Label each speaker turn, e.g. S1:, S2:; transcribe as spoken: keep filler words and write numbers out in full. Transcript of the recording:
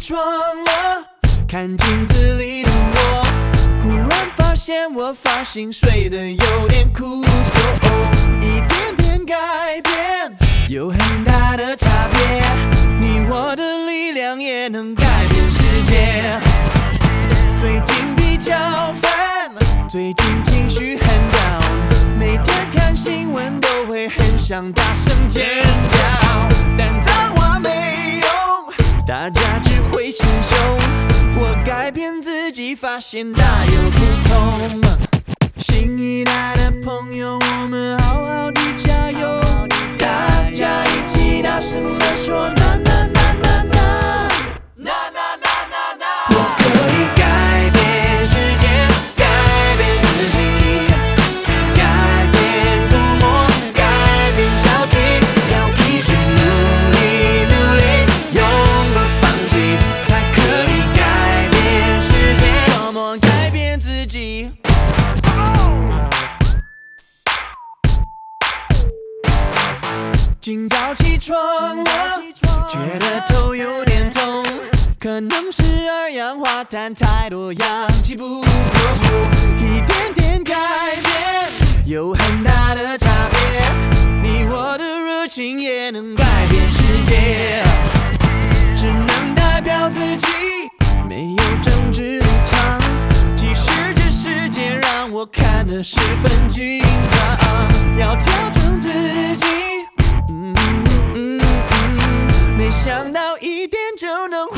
S1: 床了，看镜子里的我，忽然发现我发型睡得有点酷，说哦，一点点改变有很大的差别，你我的力量也能改变世界。最近比较烦，最近情绪很 down， 每天看新闻都会很想大声尖叫，但脏话没用，大家只会心凶。我改变自己，发现大有不同。新一代的朋友，我们好好的加油，大家一起大声地说那那那那那那那那那那。我可以改变世界，改变自己，改变古默，改变小气，要一直努力努力，永不放弃，才可以改变世界。Come on， 改变自己。今早起床了，觉得头有点痛，可能是二氧化碳太多，氧气不够，一点点改变有很大的差别，你我的热情也能改变世界，只能代表自己，没有政治立场，即使这世界让我看得十分紧张，要调整自己，嗯嗯嗯，没想到一点就能